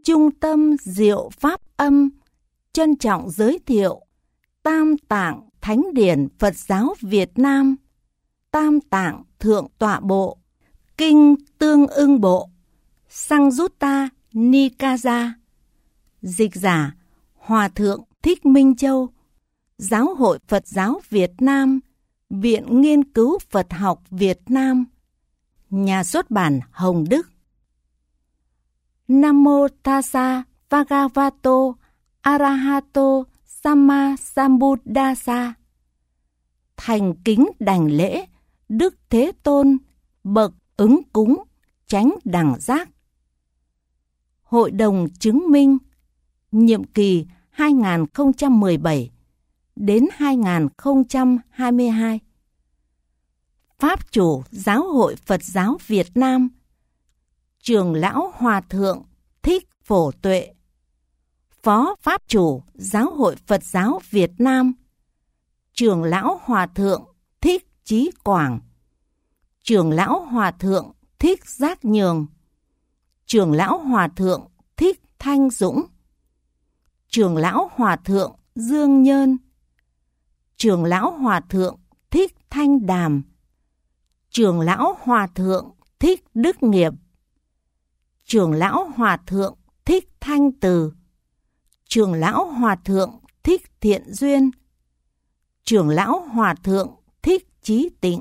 Trung tâm Diệu Pháp Âm trân trọng giới thiệu Tam Tạng Thánh Điển Phật giáo Việt Nam, Tam Tạng Thượng Tọa Bộ, Kinh Tương Ưng Bộ, Sangyutta Nikaya. Dịch giả Hòa Thượng Thích Minh Châu, Giáo hội Phật giáo Việt Nam, Viện Nghiên cứu Phật học Việt Nam, Nhà xuất bản Hồng Đức. Nam Mô Tassa Bhagavato Arahato Samma Sambuddhassa. Thành kính đảnh lễ Đức Thế Tôn, bậc ứng cúng, chánh đẳng giác. Hội đồng chứng minh, nhiệm kỳ 2017 đến 2022. Pháp chủ Giáo hội Phật giáo Việt Nam, Trưởng lão Hòa thượng Thích Phổ Tuệ. Phó Pháp chủ Giáo hội Phật giáo Việt Nam, Trưởng lão Hòa thượng Thích Chí Quảng. Trưởng lão Hòa thượng Thích Giác Nhường. Trưởng lão Hòa thượng Thích Thanh Dũng. Trưởng lão Hòa thượng Dương Nhơn. Trưởng lão Hòa thượng Thích Thanh Đàm. Trưởng lão Hòa thượng Thích Đức Nghiệp. Trưởng lão Hòa thượng Thích Thanh Từ. Trưởng lão Hòa thượng Thích Thiện Duyên. Trưởng lão Hòa thượng Thích Chí Tịnh.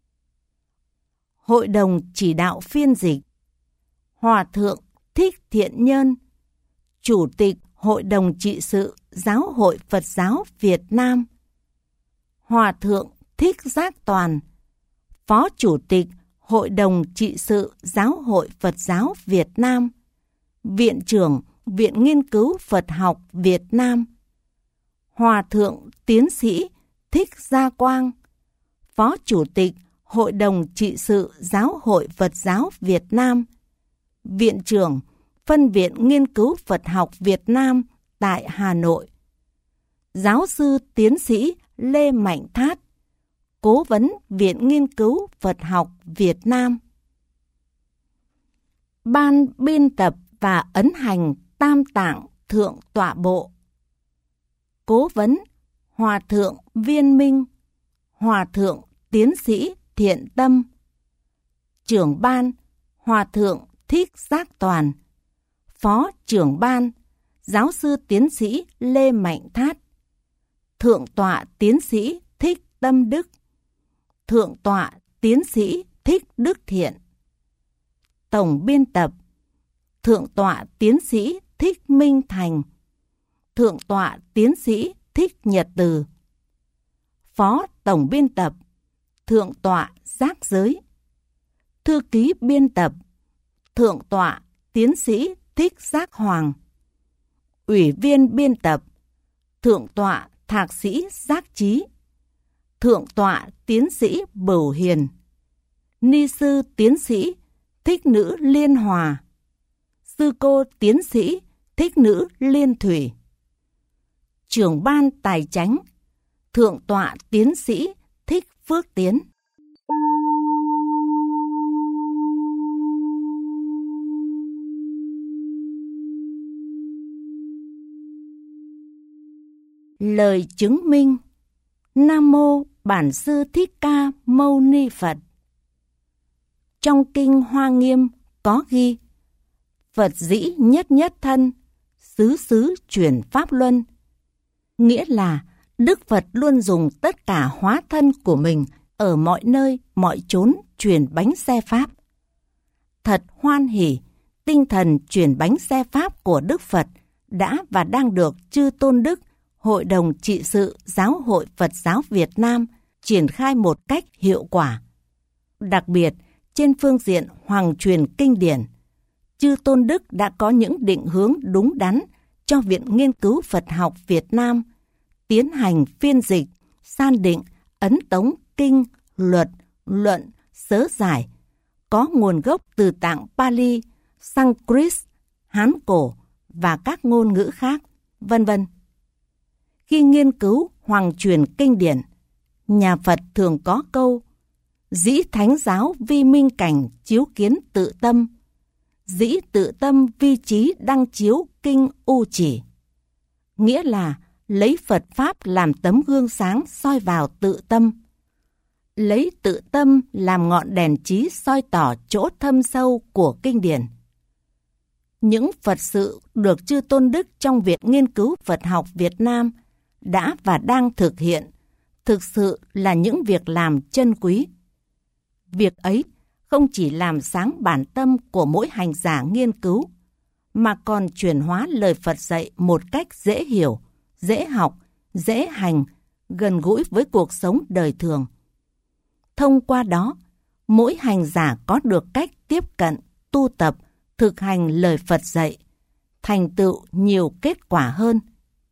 Hội đồng chỉ đạo phiên dịch, Hòa thượng Thích Thiện Nhân, Chủ tịch Hội đồng trị sự Giáo hội Phật giáo Việt Nam. Hòa thượng Thích Giác Toàn, Phó Chủ tịch Hội đồng trị sự Giáo hội Phật giáo Việt Nam, Viện trưởng Viện Nghiên cứu Phật học Việt Nam. Hòa thượng Tiến sĩ Thích Gia Quang, Phó Chủ tịch Hội đồng trị sự Giáo hội Phật giáo Việt Nam, Viện trưởng Phân viện Nghiên cứu Phật học Việt Nam tại Hà Nội. Giáo sư Tiến sĩ Lê Mạnh Thát, Cố vấn Viện Nghiên cứu Phật học Việt Nam. Ban biên tập và ấn hành Tam Tạng Thượng Tọa Bộ. Cố vấn Hòa thượng Viên Minh, Hòa thượng Tiến sĩ Thiện Tâm. Trưởng ban Hòa thượng Thích Giác Toàn. Phó trưởng ban Giáo sư Tiến sĩ Lê Mạnh Thát. Thượng tọa Tiến sĩ Thích Tâm Đức. Thượng tọa Tiến sĩ Thích Đức Thiện. Tổng biên tập Thượng tọa Tiến sĩ Thích Minh Thành. Thượng tọa Tiến sĩ Thích Nhật Từ. Phó tổng biên tập Thượng tọa Giác Giới. Thư ký biên tập Thượng tọa Tiến sĩ Thích Giác Hoàng. Ủy viên biên tập Thượng tọa Thạc sĩ Giác Chí. Thượng tọa Tiến sĩ Bửu Hiền. Ni sư Tiến sĩ Thích Nữ Liên Hòa. Sư cô Tiến sĩ Thích Nữ Liên Thủy. Trưởng ban tài chánh Thượng tọa Tiến sĩ Thích Phước Tiến. Lời chứng minh. Nam Mô Bản Sư Thích Ca Mâu Ni Phật. Trong Kinh Hoa Nghiêm có ghi: Phật dĩ nhất nhất thân, xứ xứ chuyển pháp luân. Nghĩa là Đức Phật luôn dùng tất cả hóa thân của mình ở mọi nơi, mọi chốn truyền bánh xe Pháp. Thật hoan hỉ, tinh thần truyền bánh xe Pháp của Đức Phật đã và đang được Chư Tôn Đức Hội đồng trị sự Giáo hội Phật giáo Việt Nam triển khai một cách hiệu quả. Đặc biệt, trên phương diện hoàng truyền kinh điển, Chư Tôn Đức đã có những định hướng đúng đắn cho Viện Nghiên cứu Phật học Việt Nam tiến hành phiên dịch, san định, ấn tống kinh, luật, luận, sớ giải, có nguồn gốc từ tạng Pali, Sanskrit, Hán cổ và các ngôn ngữ khác, vân vân. Khi nghiên cứu hoàng truyền kinh điển, nhà Phật thường có câu: dĩ thánh giáo vi minh cảnh chiếu kiến tự tâm, dĩ tự tâm vi chí đăng chiếu kinh U Chỉ, nghĩa là lấy Phật Pháp làm tấm gương sáng soi vào tự tâm, lấy tự tâm làm ngọn đèn trí soi tỏ chỗ thâm sâu của kinh điển. Những Phật sự được Chư Tôn Đức trong Viện Nghiên cứu Phật học Việt Nam đã và đang thực hiện thực sự là những việc làm chân quý. Việc ấy không chỉ làm sáng bản tâm của mỗi hành giả nghiên cứu, mà còn chuyển hóa lời Phật dạy một cách dễ hiểu, dễ học, dễ hành, gần gũi với cuộc sống đời thường. Thông qua đó, mỗi hành giả có được cách tiếp cận, tu tập, thực hành lời Phật dạy, thành tựu nhiều kết quả hơn.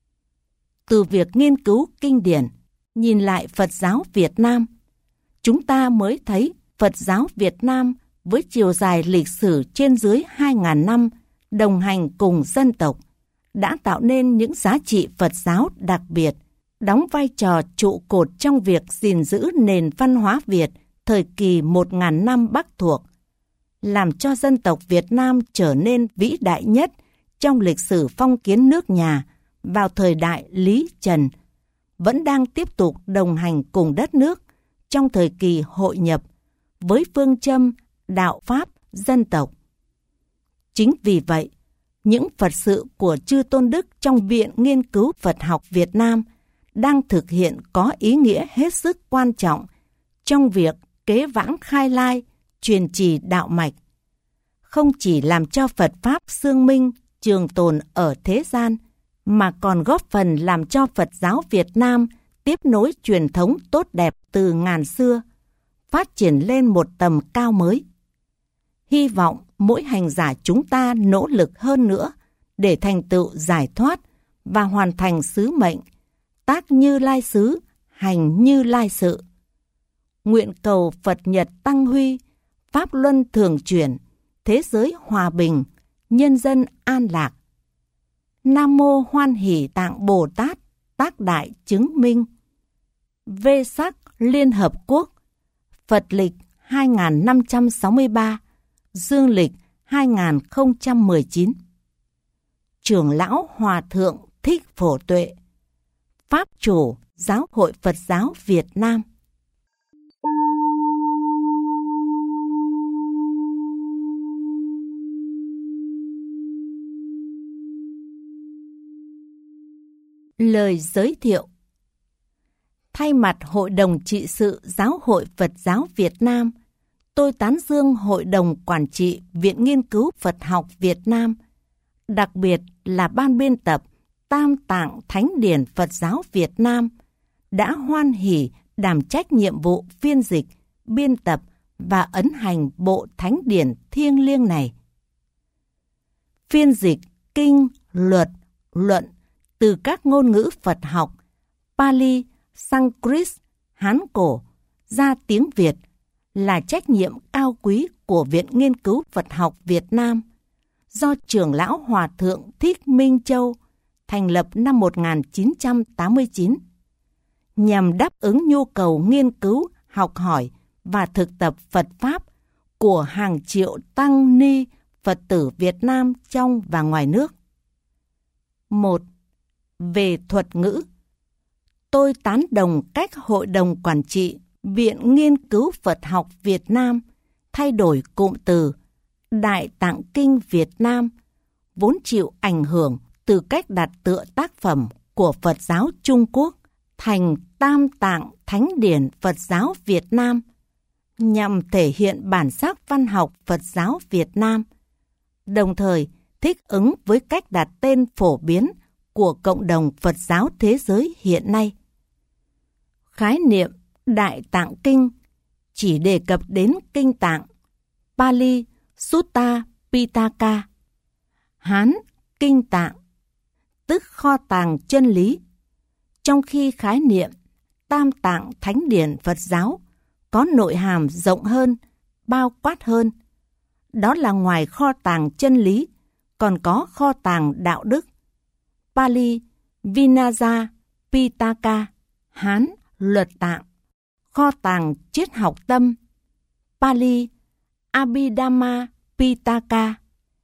Từ việc nghiên cứu kinh điển, nhìn lại Phật giáo Việt Nam, chúng ta mới thấy Phật giáo Việt Nam với chiều dài lịch sử trên dưới 2.000 năm đồng hành cùng dân tộc đã tạo nên những giá trị Phật giáo đặc biệt, đóng vai trò trụ cột trong việc gìn giữ nền văn hóa Việt thời kỳ 1.000 năm Bắc thuộc, làm cho dân tộc Việt Nam trở nên vĩ đại nhất trong lịch sử phong kiến nước nhà vào thời đại Lý Trần, vẫn đang tiếp tục đồng hành cùng đất nước trong thời kỳ hội nhập với phương châm đạo Pháp dân tộc. Chính vì vậy, những Phật sự của Chư Tôn Đức trong Viện Nghiên cứu Phật học Việt Nam đang thực hiện có ý nghĩa hết sức quan trọng trong việc kế vãng khai lai, truyền trì đạo mạch, không chỉ làm cho Phật Pháp xương minh, trường tồn ở thế gian, mà còn góp phần làm cho Phật giáo Việt Nam tiếp nối truyền thống tốt đẹp từ ngàn xưa, phát triển lên một tầm cao mới. Hy vọng mỗi hành giả chúng ta nỗ lực hơn nữa để thành tựu giải thoát và hoàn thành sứ mệnh, tác như lai xứ, hành như lai sự. Nguyện cầu Phật Nhật tăng huy, Pháp luân thường chuyển, thế giới hòa bình, nhân dân an lạc. Nam mô Hoan Hỷ Tạng Bồ Tát, tác đại chứng minh. Vê sắc Liên Hợp Quốc, Phật lịch 2563, Dương lịch 2019. Trưởng lão Hòa thượng Thích Phổ Tuệ, Pháp chủ Giáo hội Phật giáo Việt Nam. Lời giới thiệu. Thay mặt Hội đồng Trị sự Giáo hội Phật giáo Việt Nam, tôi tán dương Hội đồng Quản trị Viện Nghiên cứu Phật học Việt Nam, đặc biệt là Ban biên tập Tam Tạng Thánh điển Phật giáo Việt Nam, đã hoan hỷ đảm trách nhiệm vụ phiên dịch, biên tập và ấn hành bộ thánh điển thiêng liêng này. Phiên dịch kinh, luật, luận từ các ngôn ngữ Phật học, Pali, Sanskrit, Hán cổ ra tiếng Việt là trách nhiệm cao quý của Viện Nghiên cứu Phật học Việt Nam, do trưởng lão Hòa thượng Thích Minh Châu thành lập năm 1989, nhằm đáp ứng nhu cầu nghiên cứu, học hỏi và thực tập Phật Pháp của hàng triệu tăng ni Phật tử Việt Nam trong và ngoài nước. 1. Về thuật ngữ, tôi tán đồng cách Hội đồng Quản trị Viện Nghiên cứu Phật học Việt Nam thay đổi cụm từ Đại Tạng Kinh Việt Nam, vốn chịu ảnh hưởng từ cách đặt tựa tác phẩm của Phật giáo Trung Quốc, thành Tam Tạng Thánh điển Phật giáo Việt Nam, nhằm thể hiện bản sắc văn học Phật giáo Việt Nam, đồng thời thích ứng với cách đặt tên phổ biến của cộng đồng Phật giáo thế giới hiện nay. Khái niệm Đại Tạng Kinh chỉ đề cập đến Kinh Tạng, Pali, Sutta Pitaka, Hán, Kinh Tạng, tức kho tàng chân lý, trong khi khái niệm Tam Tạng Thánh điển Phật giáo có nội hàm rộng hơn, bao quát hơn. Đó là ngoài kho tàng chân lý, còn có kho tàng đạo đức, Pali, Vinaya, Pitaka, Hán, luật tạng, kho tàng triết học tâm, Pali, Abhidhamma Pitaka,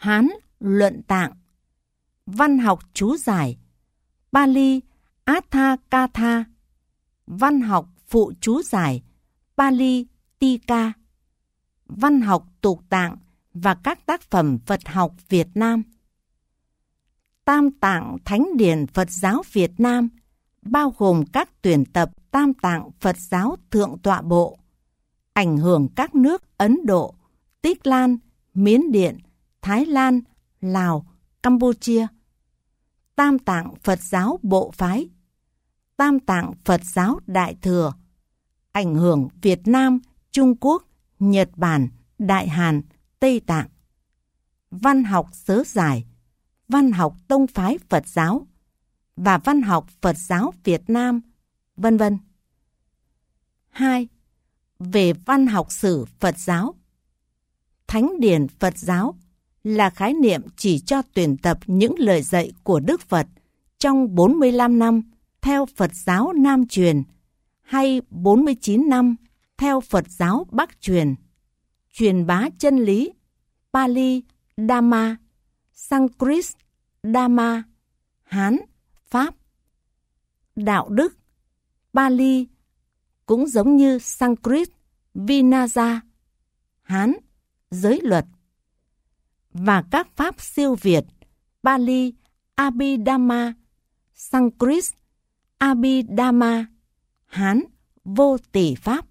Hán luận tạng, văn học chú giải, Pali Atthakatha, văn học phụ chú giải, Pali Tika, văn học tục tạng và các tác phẩm Phật học Việt Nam. Tam Tạng Thánh Điển Phật giáo Việt Nam bao gồm các tuyển tập Tam Tạng Phật giáo Thượng Tọa Bộ, ảnh hưởng các nước Ấn Độ, Tích Lan, Miến Điện, Thái Lan, Lào, Campuchia. Tam Tạng Phật giáo Bộ Phái, Tam Tạng Phật giáo Đại Thừa, ảnh hưởng Việt Nam, Trung Quốc, Nhật Bản, Đại Hàn, Tây Tạng. Văn học Sớ Giải, văn học Tông phái Phật giáo và văn học Phật giáo Việt Nam, vân vân. 2. Về văn học sử Phật giáo. Thánh điển Phật giáo là khái niệm chỉ cho tuyển tập những lời dạy của Đức Phật trong 45 năm theo Phật giáo Nam truyền hay 49 năm theo Phật giáo Bắc truyền, truyền bá chân lý Pali Dhamma, Sanskrit Dhamma, Hán Pháp. Đạo đức Pali cũng giống như Sanskrit Vinaya, Hán giới luật. Và các pháp siêu việt Pali Abhidhamma, Sanskrit Abhidhamma, Hán vô tỷ pháp.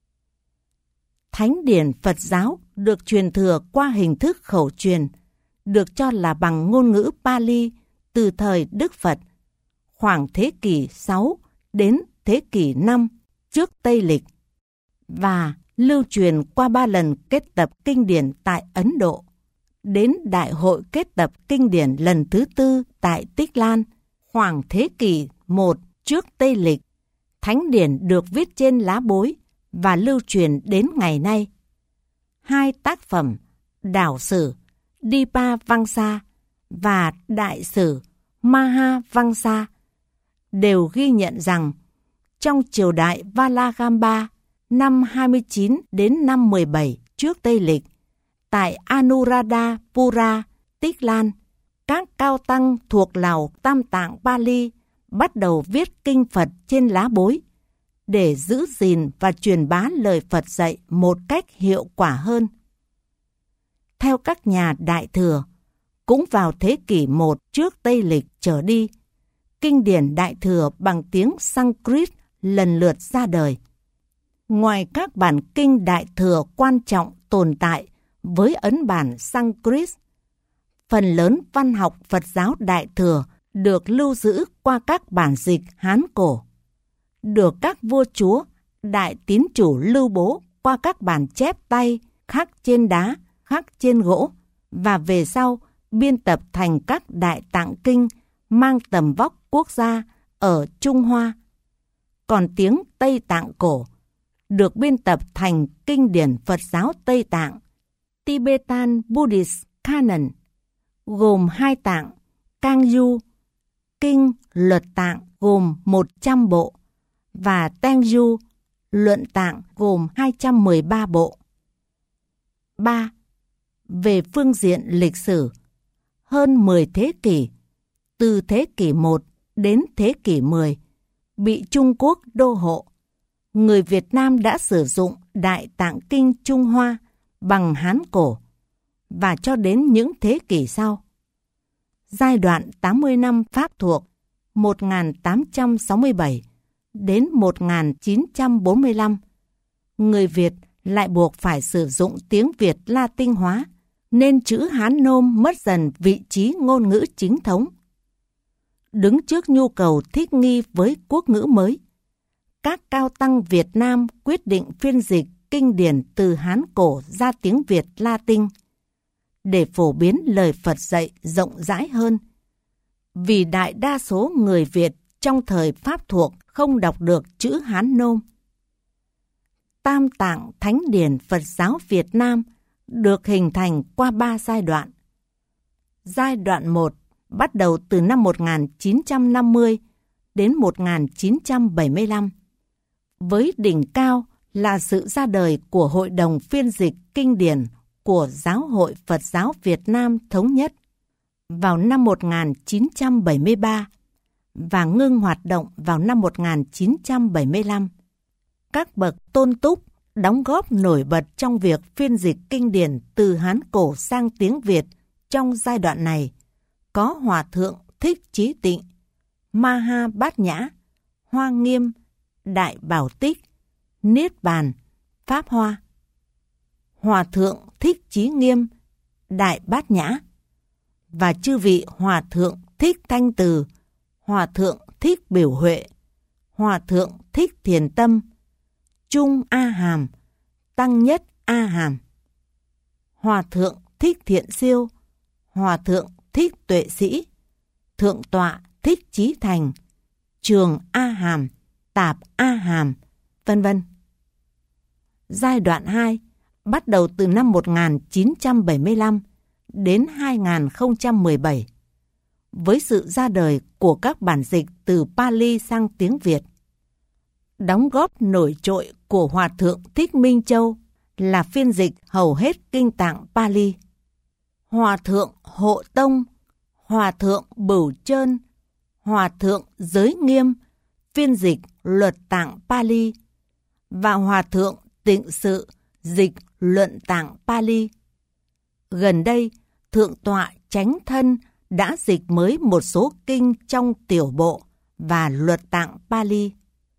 Thánh điển Phật giáo được truyền thừa qua hình thức khẩu truyền, được cho là bằng ngôn ngữ Pali từ thời Đức Phật, khoảng thế kỷ 6 đến thế kỷ 5 trước Tây Lịch, và lưu truyền qua 3 lần kết tập kinh điển tại Ấn Độ, đến Đại hội kết tập kinh điển lần thứ 4 tại Tích Lan, khoảng thế kỷ 1 trước Tây Lịch. Thánh điển được viết trên lá bối và lưu truyền đến ngày nay. 2 tác phẩm Đảo sử Dipavamsa và Đại sử Mahavamsa đều ghi nhận rằng trong triều đại Valagamba năm 29 đến năm 17 trước Tây Lịch, tại Anuradhapura, Tích Lan, các cao tăng thuộc lào Tam Tạng Pali bắt đầu viết kinh Phật trên lá bối để giữ gìn và truyền bá lời Phật dạy một cách hiệu quả hơn. Theo các nhà Đại Thừa, cũng vào thế kỷ 1 trước Tây Lịch trở đi, kinh điển Đại Thừa bằng tiếng Sanskrit lần lượt ra đời. Ngoài các bản kinh Đại Thừa quan trọng tồn tại với ấn bản Sanskrit, phần lớn văn học Phật giáo Đại Thừa được lưu giữ qua các bản dịch Hán cổ, được các vua chúa, đại tín chủ lưu bố qua các bản chép tay khắc trên đá, khắc trên gỗ, và về sau biên tập thành các đại tạng kinh mang tầm vóc quốc gia ở Trung Hoa. Còn tiếng Tây Tạng cổ được biên tập thành kinh điển Phật giáo Tây Tạng, Tibetan Buddhist Canon, gồm 2 tạng, Kangyu, kinh luật tạng gồm 100 bộ, và Tengyu, luận tạng gồm 213 bộ. 3. Về phương diện lịch sử, hơn 10 thế kỷ, từ thế kỷ 1 đến thế kỷ 10, bị Trung Quốc đô hộ, người Việt Nam đã sử dụng Đại Tạng Kinh Trung Hoa bằng Hán cổ, và cho đến những thế kỷ sau. Giai đoạn 80 năm Pháp thuộc 1867 đến 1945, người Việt lại buộc phải sử dụng tiếng Việt Latin hóa, nên chữ Hán nôm mất dần vị trí ngôn ngữ chính thống. Đứng trước nhu cầu thích nghi với quốc ngữ mới, các cao tăng Việt Nam quyết định phiên dịch kinh điển từ Hán cổ ra tiếng Việt Latin để phổ biến lời Phật dạy rộng rãi hơn. Vì đại đa số người Việt trong thời Pháp thuộc không đọc được chữ Hán nôm. Tam Tạng Thánh điển Phật giáo Việt Nam được hình thành qua 3 giai đoạn. Giai đoạn 1 bắt đầu từ năm 1950 đến 1975, với đỉnh cao là sự ra đời của Hội đồng phiên dịch kinh điển của Giáo hội Phật giáo Việt Nam Thống nhất vào năm 1973 và ngưng hoạt động vào năm 1975. Các bậc tôn túc đóng góp nổi bật trong việc phiên dịch kinh điển từ Hán cổ sang tiếng Việt trong giai đoạn này có Hòa thượng Thích Chí Tịnh, Ma Ha Bát Nhã, Hoa Nghiêm, Đại Bảo Tích, Niết Bàn, Pháp Hoa. Hòa thượng Thích Chí Nghiêm, Đại Bát Nhã và chư vị Hòa thượng Thích Thanh Từ, Hòa thượng Thích Biểu Huệ, Hòa thượng Thích Thiền Tâm, Trung A Hàm, Tăng Nhất A Hàm, Hòa thượng Thích Thiện Siêu, Hòa thượng Thích Tuệ Sĩ, Thượng tọa Thích Chí Thành, Trường A Hàm, Tạp A Hàm, vân vân. Giai đoạn 2 bắt đầu từ năm 1975 đến 2017 với sự ra đời của các bản dịch từ Pali sang tiếng Việt. Đóng góp nổi trội của Hòa thượng Thích Minh Châu là phiên dịch hầu hết kinh tạng Pali. Hòa thượng Hộ Tông, Hòa thượng Bửu Trơn, Hòa thượng Giới Nghiêm phiên dịch luật tạng Pali và Hòa thượng Tịnh Sự dịch luận tạng Pali. Gần đây, Thượng tọa Chánh Thân đã dịch mới một số kinh trong tiểu bộ và luật tạng Pali.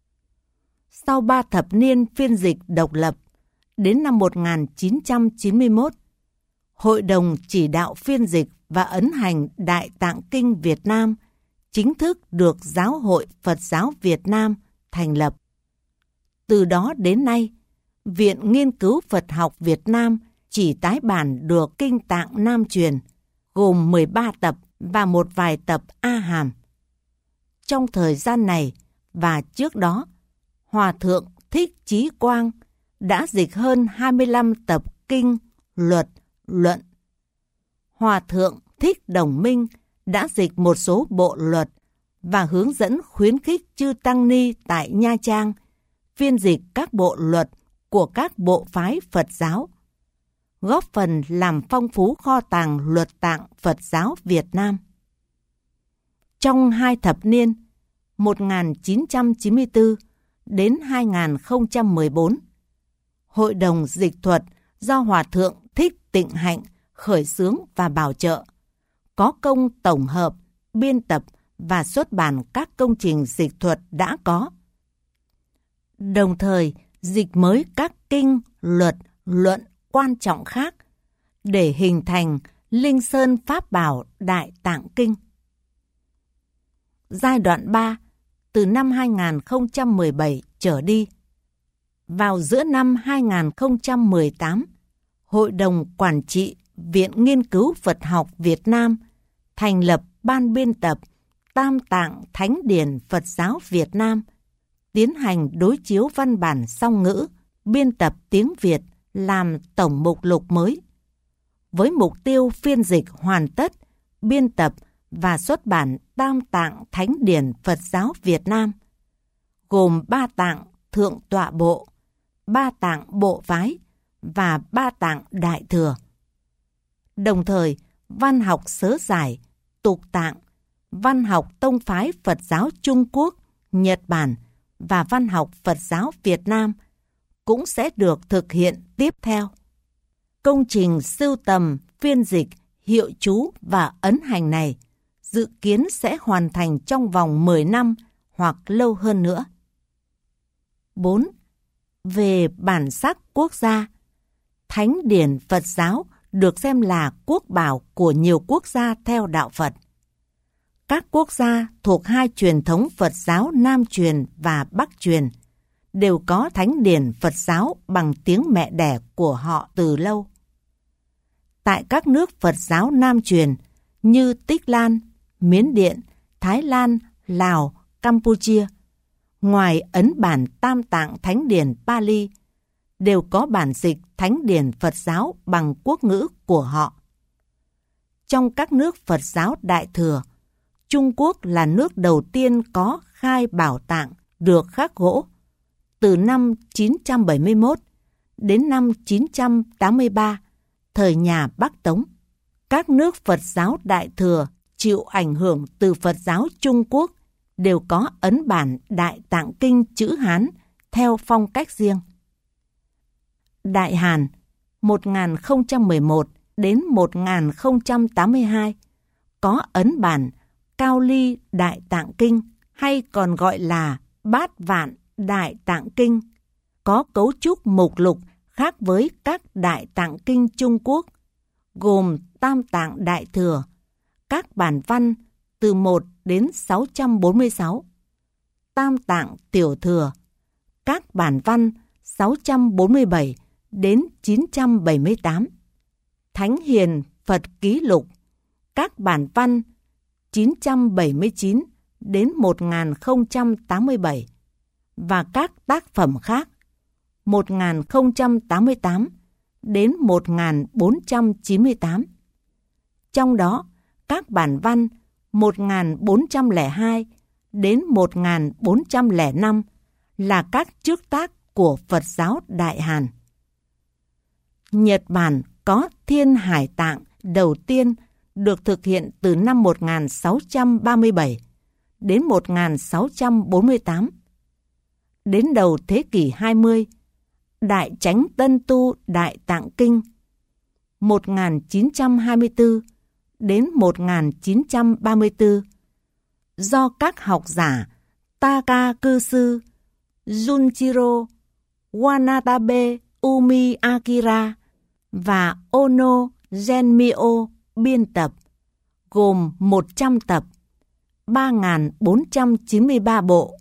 Sau 3 thập niên phiên dịch độc lập, đến năm 1991, Hội đồng chỉ đạo phiên dịch và ấn hành Đại Tạng Kinh Việt Nam chính thức được Giáo hội Phật giáo Việt Nam thành lập. Từ đó đến nay, Viện Nghiên cứu Phật học Việt Nam chỉ tái bản được Kinh Tạng Nam truyền, gồm 13 tập và một vài tập A Hàm. Trong thời gian này và trước đó, Hòa thượng Thích Chí Quang đã dịch hơn 25 tập kinh, luật, luận. Hòa thượng Thích Đồng Minh đã dịch một số bộ luật và hướng dẫn khuyến khích chư tăng ni tại Nha Trang phiên dịch các bộ luật của các bộ phái Phật giáo, góp phần làm phong phú kho tàng luật tạng Phật giáo Việt Nam. Trong 2 thập niên 1994 đến 2014, Hội đồng dịch thuật do Hòa thượng Thích Tịnh Hạnh khởi xướng và bảo trợ, có công tổng hợp, biên tập và xuất bản các công trình dịch thuật đã có. Đồng thời, dịch mới các kinh, luật, luận quan trọng khác để hình thành Linh Sơn Pháp Bảo Đại Tạng Kinh. Giai đoạn 3, từ năm 2017 trở đi. Vào giữa năm 2018, Hội đồng Quản trị Viện Nghiên cứu Phật học Việt Nam thành lập Ban biên tập Tam Tạng Thánh Điển Phật giáo Việt Nam, tiến hành đối chiếu văn bản song ngữ, biên tập tiếng Việt làm tổng mục lục mới, với mục tiêu phiên dịch hoàn tất, biên tập và xuất bản Tam Tạng Thánh Điển Phật giáo Việt Nam, gồm 3 tạng Thượng Tọa Bộ, 3 tạng Bộ Phái và 3 tạng Đại Thừa. Đồng thời, văn học sớ giải, tục tạng, văn học tông phái Phật giáo Trung Quốc, Nhật Bản và văn học Phật giáo Việt Nam cũng sẽ được thực hiện tiếp theo. Công trình sưu tầm, phiên dịch, hiệu chú và ấn hành này dự kiến sẽ hoàn thành trong vòng 10 năm hoặc lâu hơn nữa. 4. Về bản sắc quốc gia, Thánh Điển Phật giáo được xem là quốc bảo của nhiều quốc gia theo đạo Phật. Các quốc gia thuộc 2 truyền thống Phật giáo Nam truyền và Bắc truyền đều có Thánh Điển Phật giáo bằng tiếng mẹ đẻ của họ từ lâu. Tại các nước Phật giáo Nam truyền như Tích Lan, Miến Điện, Thái Lan, Lào, Campuchia, ngoài ấn bản Tam Tạng Thánh Điển Pali, đều có bản dịch Thánh Điển Phật giáo bằng quốc ngữ của họ. Trong các nước Phật giáo Đại Thừa, Trung Quốc là nước đầu tiên có khai bảo tạng được khắc gỗ. Từ năm 971 đến năm 983, thời nhà Bắc Tống, các nước Phật giáo Đại Thừa chịu ảnh hưởng từ Phật giáo Trung Quốc đều có ấn bản Đại Tạng Kinh chữ Hán theo phong cách riêng. Đại Hàn 1011 đến 1082 có ấn bản Cao Ly Đại Tạng Kinh hay còn gọi là Bát Vạn Đại Tạng Kinh, có cấu trúc mục lục khác với các Đại Tạng Kinh Trung Quốc, gồm Tam Tạng Đại Thừa, các bản văn từ 1 đến 646, Tam Tạng Tiểu Thừa, các bản văn 647 đến 978, Thánh Hiền Phật Ký Lục, các bản văn 979 đến 1087 và các tác phẩm khác 1088 đến 1498. Trong đó, các bản văn 1402 đến 1405 là các trước tác của Phật giáo Đại Hàn. Nhật Bản có Thiên Hải Tạng đầu tiên được thực hiện từ năm 1637 đến 1648. Đến đầu thế kỷ 20, Đại Chánh Tân Tu Đại Tạng Kinh 1924 đến 1934 do các học giả Takakusu Junjiro Wanatabe Umi Akira và Ono Genmyo biên tập, gồm 100 tập, 3.493 bộ,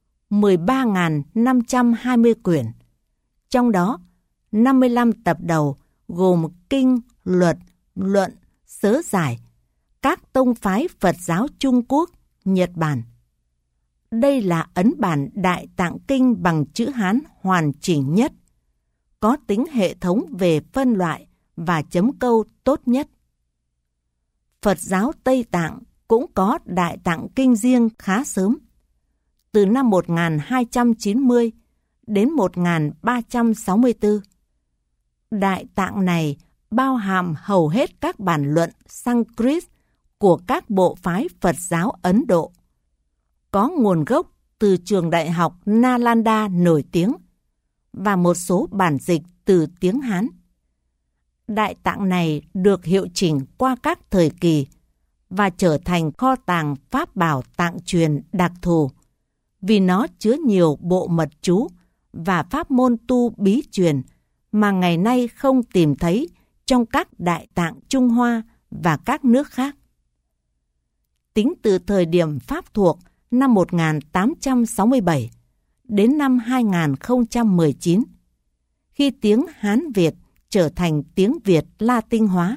13.520 quyển. Trong đó, 55 tập đầu gồm kinh, luật, luận, sớ giải, các tông phái Phật giáo Trung Quốc, Nhật Bản. Đây là ấn bản Đại Tạng Kinh bằng chữ Hán hoàn chỉnh nhất, có tính hệ thống về phân loại và chấm câu tốt nhất. Phật giáo Tây Tạng cũng có Đại Tạng Kinh riêng khá sớm, từ năm 1290 đến 1364. Đại Tạng này bao hàm hầu hết các bản luận Sanskrit của các bộ phái Phật giáo Ấn Độ, có nguồn gốc từ trường đại học Nalanda nổi tiếng và một số bản dịch từ tiếng Hán. Đại Tạng này được hiệu chỉnh qua các thời kỳ và trở thành kho tàng pháp bảo tạng truyền đặc thù vì nó chứa nhiều bộ mật chú và pháp môn tu bí truyền mà ngày nay không tìm thấy trong các Đại Tạng Trung Hoa và các nước khác. Tính từ thời điểm Pháp thuộc năm 1867 đến năm 2019, khi tiếng Hán Việt trở thành tiếng Việt Latin hóa,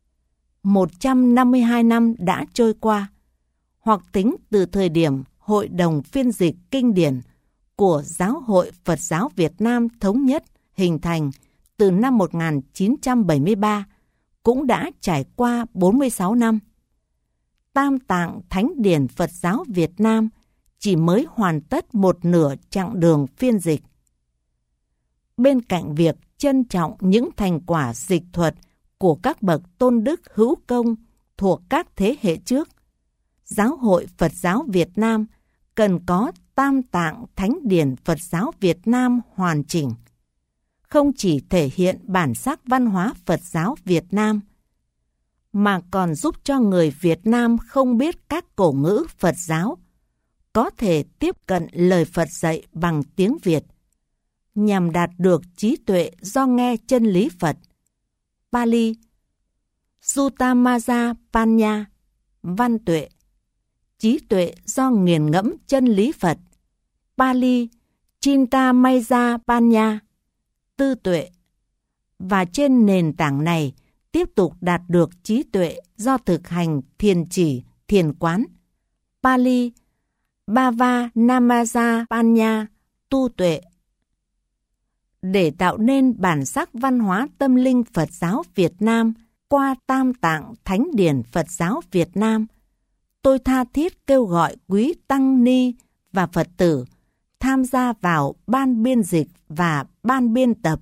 152 năm đã trôi qua, hoặc tính từ thời điểm Hội đồng phiên dịch kinh điển của Giáo hội Phật giáo Việt Nam Thống nhất hình thành từ năm 1973, cũng đã trải qua 46 năm. Tam Tạng Thánh điển Phật giáo Việt Nam chỉ mới hoàn tất một nửa chặng đường phiên dịch. Bên cạnh việc trân trọng những thành quả dịch thuật của các bậc tôn đức hữu công thuộc các thế hệ trước, Giáo hội Phật giáo Việt Nam cần có Tam Tạng Thánh điển Phật giáo Việt Nam hoàn chỉnh, không chỉ thể hiện bản sắc văn hóa Phật giáo Việt Nam, mà còn giúp cho người Việt Nam không biết các cổ ngữ Phật giáo có thể tiếp cận lời Phật dạy bằng tiếng Việt, nhằm đạt được trí tuệ do nghe chân lý Phật. Pali Suttamasa Panya, văn tuệ, trí tuệ do nghiền ngẫm chân lý Phật. Pali Chintamaya Panya, tư tuệ. Và trên nền tảng này tiếp tục đạt được trí tuệ do thực hành thiền chỉ, thiền quán. Pali Bhavanamasa Panya, tu tuệ. Để tạo nên bản sắc văn hóa tâm linh Phật giáo Việt Nam qua Tam Tạng Thánh điển Phật giáo Việt Nam, tôi tha thiết kêu gọi quý tăng ni và Phật tử tham gia vào ban biên dịch và ban biên tập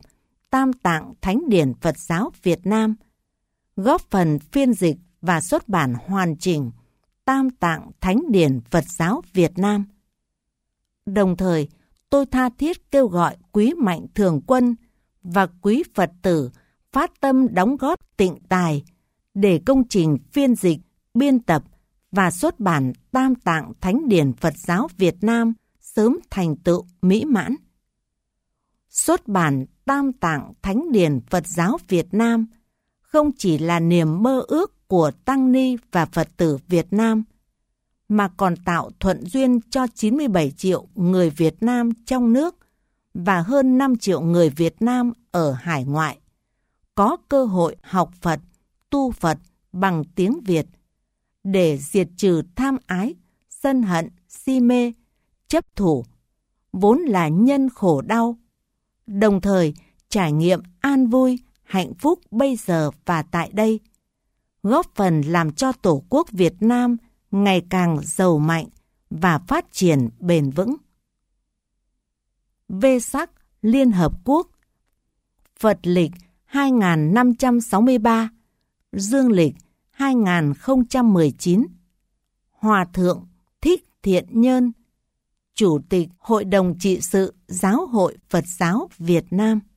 Tam Tạng Thánh Điển Phật giáo Việt Nam, góp phần phiên dịch và xuất bản hoàn chỉnh Tam Tạng Thánh Điển Phật giáo Việt Nam. Đồng thời, tôi tha thiết kêu gọi quý mạnh thường quân và quý Phật tử phát tâm đóng góp tịnh tài để công trình phiên dịch, biên tập và xuất bản Tam Tạng Thánh Điển Phật giáo Việt Nam sớm thành tựu mỹ mãn. Xuất bản Tam Tạng Thánh Điển Phật giáo Việt Nam không chỉ là niềm mơ ước của tăng ni và Phật tử Việt Nam, mà còn tạo thuận duyên cho 97 triệu người Việt Nam trong nước và hơn 5 triệu người Việt Nam ở hải ngoại có cơ hội học Phật, tu Phật bằng tiếng Việt để diệt trừ tham ái, sân hận, si mê, chấp thủ, vốn là nhân khổ đau, đồng thời trải nghiệm an vui, hạnh phúc bây giờ và tại đây, góp phần làm cho Tổ quốc Việt Nam ngày càng giàu mạnh và phát triển bền vững. Vesak Liên Hợp Quốc, Phật lịch 2563, Dương lịch 2019, Hòa Thượng Thích Thiện Nhơn, Chủ tịch Hội đồng Trị sự Giáo hội Phật giáo Việt Nam.